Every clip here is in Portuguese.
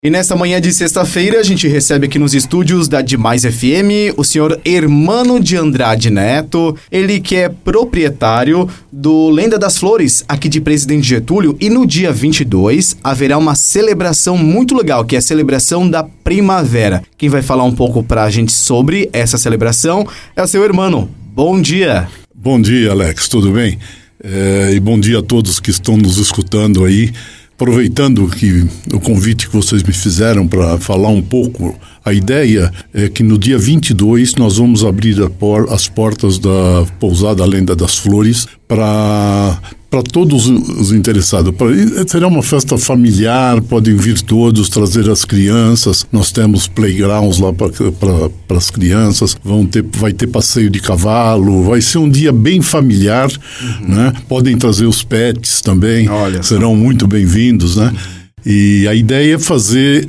E nesta manhã de sexta-feira, a gente recebe aqui nos estúdios da Demais FM o senhor Hermano de Andrade Neto, ele que é proprietário do Lenda das Flores, aqui de Presidente Getúlio, e no dia 22 haverá uma celebração muito legal, que é a celebração da primavera. Quem vai falar um pouco pra gente sobre essa celebração é o seu Hermano. Bom dia! Bom dia, Alex, tudo bem? E bom dia a todos que estão nos escutando aí. Aproveitando que o convite que vocês me fizeram para falar um pouco, a ideia é que no dia 22 nós vamos abrir as portas da pousada Lenda das Flores para todos os interessados. Será uma festa familiar, podem vir todos, trazer as crianças. Nós temos playgrounds lá para as crianças, vai ter passeio de cavalo, vai ser um dia bem familiar, né? Podem trazer os pets também, serão muito bem-vindos, né? E a ideia é fazer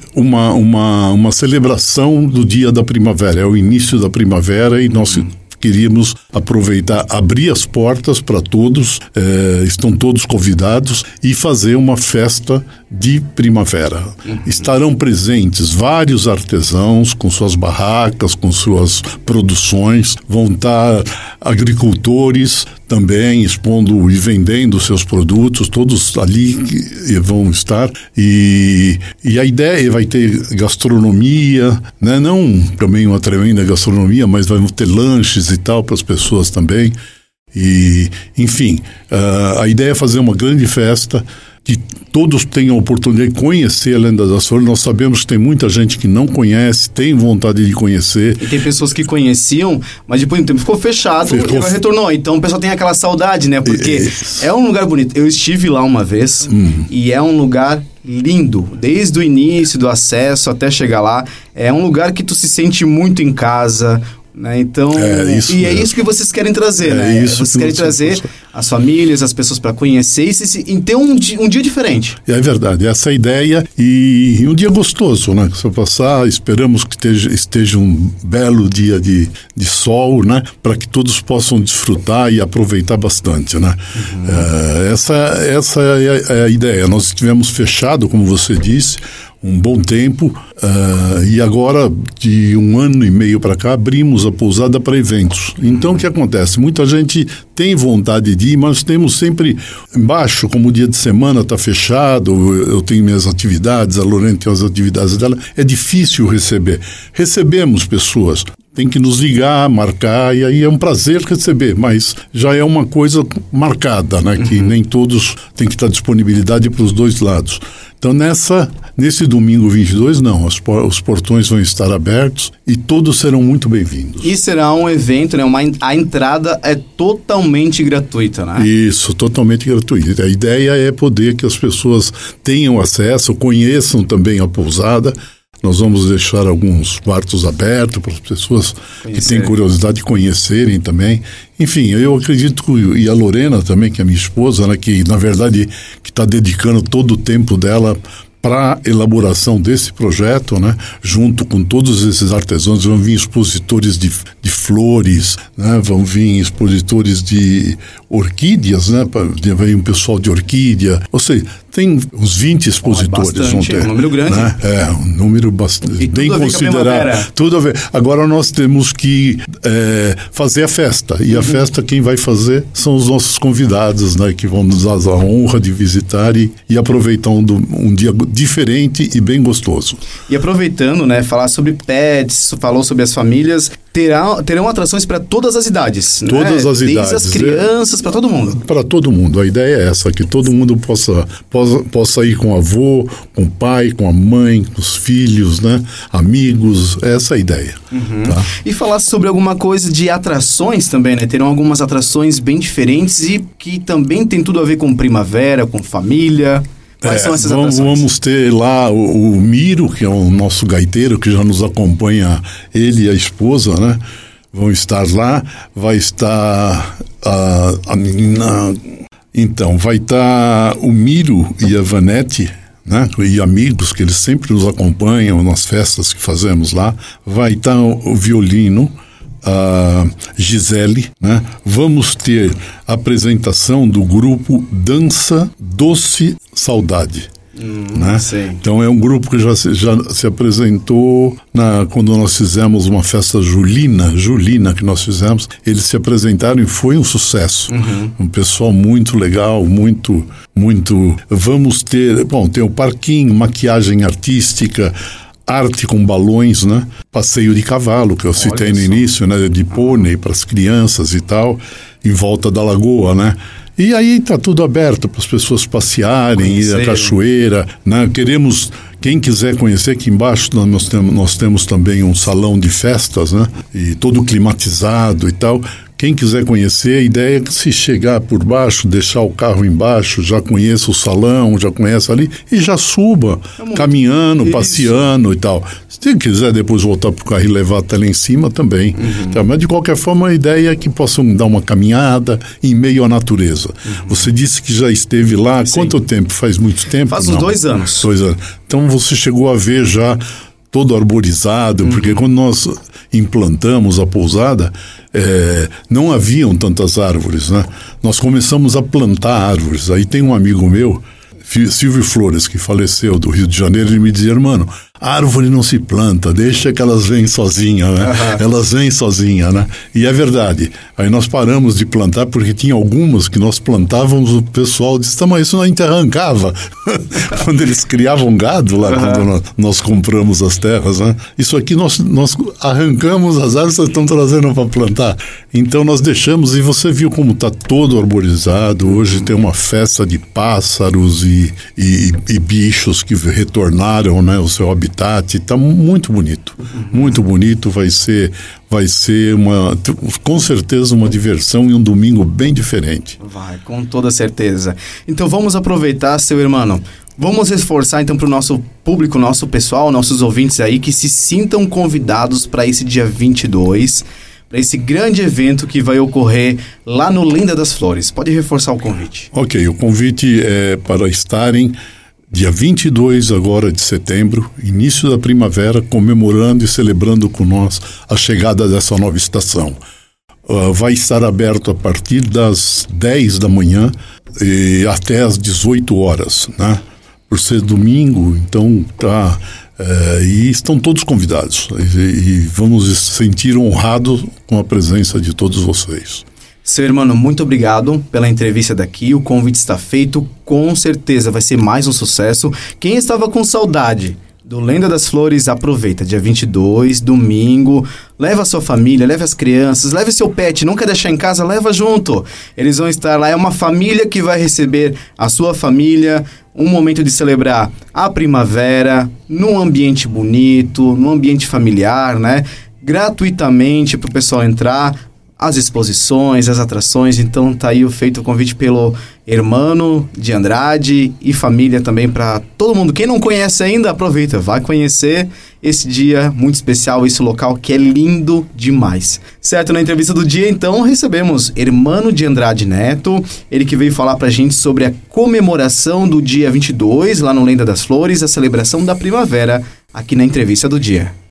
uma celebração do dia da primavera, é o início da primavera e nós queríamos aproveitar, abrir as portas para todos, estão todos convidados, e fazer uma festa de primavera. Estarão presentes vários artesãos com suas barracas, com suas produções, vão estar agricultores também expondo e vendendo seus produtos, todos ali vão estar, e a ideia vai ter gastronomia, né? Não também uma tremenda gastronomia, mas vai ter lanches e tal para as pessoas também, e enfim, a ideia é fazer uma grande festa, que todos tenham a oportunidade de conhecer a Lenda das Flores. Nós sabemos que tem muita gente que não conhece, tem vontade de conhecer. E tem pessoas que conheciam, mas depois de um tempo ficou fechado e agora retornou. Então o pessoal tem aquela saudade, né? Porque é um lugar bonito. Eu estive lá uma vez e é um lugar lindo. Desde o início do acesso até chegar lá, é um lugar que tu se sente muito em casa, né? Então, é isso que vocês querem trazer, né? Vocês querem trazer as famílias, as pessoas para conhecer e ter um dia diferente. É verdade, essa é a ideia, e um dia gostoso, né? Se eu passar, esperamos que esteja um belo dia de sol, né? Para que todos possam desfrutar e aproveitar bastante, né? Essa é a ideia. Nós estivemos fechados, como você disse, um bom tempo, e agora, de 1 ano e meio para cá, abrimos a pousada para eventos. Então, o que acontece? Muita gente tem vontade de ir, mas temos sempre embaixo, como o dia de semana está fechado, eu tenho minhas atividades, a Lorena tem as atividades dela, é difícil receber. Recebemos pessoas, tem que nos ligar, marcar, e aí é um prazer receber, mas já é uma coisa marcada, né? Que nem todos têm que estar disponibilidade para os dois lados. Então, nesse domingo 22, não, os portões vão estar abertos e todos serão muito bem-vindos. E será um evento, né? A entrada é totalmente gratuita, né? Isso, totalmente gratuita. A ideia é poder que as pessoas tenham acesso, conheçam também a pousada. Nós vamos deixar alguns quartos abertos para as pessoas que têm curiosidade de conhecerem também. Enfim, eu acredito que, e a Lorena também, que é minha esposa, né, que na verdade que está dedicando todo o tempo dela para a elaboração desse projeto, né? Junto com todos esses artesãos, vão vir expositores de flores, né? Vão vir expositores de orquídeas, né? Vem um pessoal de orquídea, ou seja, tem uns 20 expositores. Bastante, um número grande. Né? Um número bastante, bem considerável. Tudo a ver. Agora nós temos que fazer a festa, e a festa quem vai fazer são os nossos convidados, né? Que vão nos dar a honra de visitar e aproveitar um dia diferente e bem gostoso. E aproveitando, né, falar sobre pets, falou sobre as famílias, terão atrações para todas as idades, todas as idades. Desde as crianças, para todo mundo. Para todo mundo. A ideia é essa, que todo mundo possa ir com o avô, com o pai, com a mãe, com os filhos, né, amigos, essa é a ideia. Tá? E falar sobre alguma coisa de atrações também, né? Terão algumas atrações bem diferentes e que também tem tudo a ver com primavera, com família. Quais são essas atrações? Vamos ter lá o Miro, que é o nosso gaiteiro, que já nos acompanha, ele e a esposa, né? Vão estar lá. Vai estar a menina... Então, vai estar o Miro e a Vanete, né? E amigos, que eles sempre nos acompanham nas festas que fazemos lá. Vai estar o violino, a Gisele, né? Vamos ter a apresentação do grupo Dança Doce Saudade. né? Então é um grupo que já se apresentou quando nós fizemos uma festa julina que nós fizemos. Eles se apresentaram e foi um sucesso. Um pessoal muito legal, muito vamos ter, tem o parquinho, maquiagem artística, arte com balões, né? Passeio de cavalo, que eu citei no início, né? De pônei para as crianças e tal, em volta da lagoa, né? E aí tá tudo aberto para as pessoas passearem, ir à cachoeira, né? Quem quiser conhecer, aqui embaixo nós temos também um salão de festas, né? E todo climatizado e tal. Quem quiser conhecer, a ideia é que se chegar por baixo, deixar o carro embaixo, já conheça o salão, já conhece ali, e já suba, caminhando, passeando e tal. Se quiser depois voltar para o carro e levar até lá em cima também. Tá? Mas de qualquer forma, a ideia é que possam dar uma caminhada em meio à natureza. Você disse que já esteve lá, quanto tempo? Faz muito tempo? Faz uns 2 anos. 2 anos. Então você chegou a ver já todo arborizado, porque quando nós implantamos a pousada, não haviam tantas árvores, né? Nós começamos a plantar árvores. Aí tem um amigo meu, Silvio Flores, que faleceu do Rio de Janeiro, ele me dizia, irmão, árvore não se planta, deixa que elas vêm sozinhas, né? Elas vêm sozinhas, né? E é verdade. Aí nós paramos de plantar porque tinha algumas que nós plantávamos, o pessoal disse, mas isso a gente arrancava. Quando eles criavam gado lá, quando nós compramos as terras, né? Isso aqui nós arrancamos as árvores que estão trazendo para plantar. Então nós deixamos, e você viu como está todo arborizado. Hoje tem uma festa de pássaros e bichos que retornaram, né, o seu habitat. Está muito bonito, muito bonito. Vai ser com certeza uma diversão e um domingo bem diferente. Vai, com toda certeza. Então vamos aproveitar, seu irmão. Vamos reforçar então para o nosso público, nosso pessoal, nossos ouvintes aí, que se sintam convidados para esse dia 22, para esse grande evento que vai ocorrer lá no Lenda das Flores. Pode reforçar o convite. Ok, o convite é para estarem dia 22 agora de setembro, início da primavera, comemorando e celebrando com nós a chegada dessa nova estação. Vai estar aberto a partir das 10 da manhã e até às 18 horas, né? Por ser domingo, então tá... e estão todos convidados e vamos se sentir honrados com a presença de todos vocês. Seu irmão, muito obrigado pela entrevista daqui, o convite está feito, com certeza vai ser mais um sucesso. Quem estava com saudade do Lenda das Flores, aproveita, dia 22, domingo, leva a sua família, leve as crianças, leve seu pet, não quer deixar em casa, leva junto. Eles vão estar lá, é uma família que vai receber a sua família, um momento de celebrar a primavera, num ambiente bonito, num ambiente familiar, né? Gratuitamente para o pessoal entrar, as exposições, as atrações. Então tá aí feito o convite pelo Hermano de Andrade e família também para todo mundo. Quem não conhece ainda, aproveita, vai conhecer esse dia muito especial, esse local que é lindo demais. Certo, na entrevista do dia, então, recebemos Hermano de Andrade Neto, ele que veio falar pra gente sobre a comemoração do dia 22, lá no Lenda das Flores, a celebração da primavera, aqui na entrevista do dia.